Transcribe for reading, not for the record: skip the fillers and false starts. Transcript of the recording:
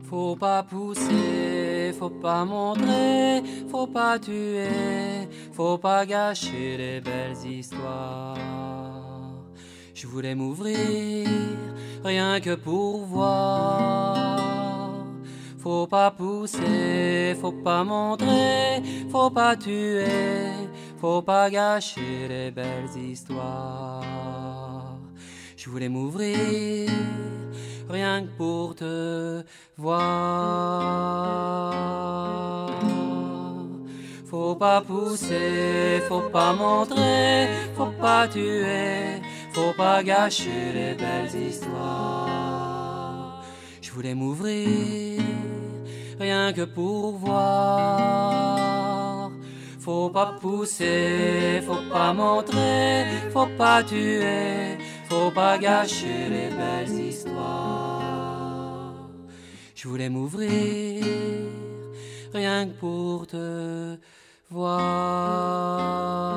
Faut pas pousser, faut pas montrer, faut pas tuer, faut pas gâcher les belles histoires. Je voulais m'ouvrir, rien que pour voir. Faut pas pousser, faut pas montrer, faut pas tuer, faut pas gâcher les belles histoires. Je voulais m'ouvrir, rien que pour te voir. Faut pas pousser, faut pas montrer, faut pas tuer, faut pas gâcher les belles histoires. Je voulais m'ouvrir, rien que pour voir. Faut pas pousser, faut pas montrer, faut pas tuer, faut pas gâcher les belles histoires. Je voulais m'ouvrir, rien que pour te voir.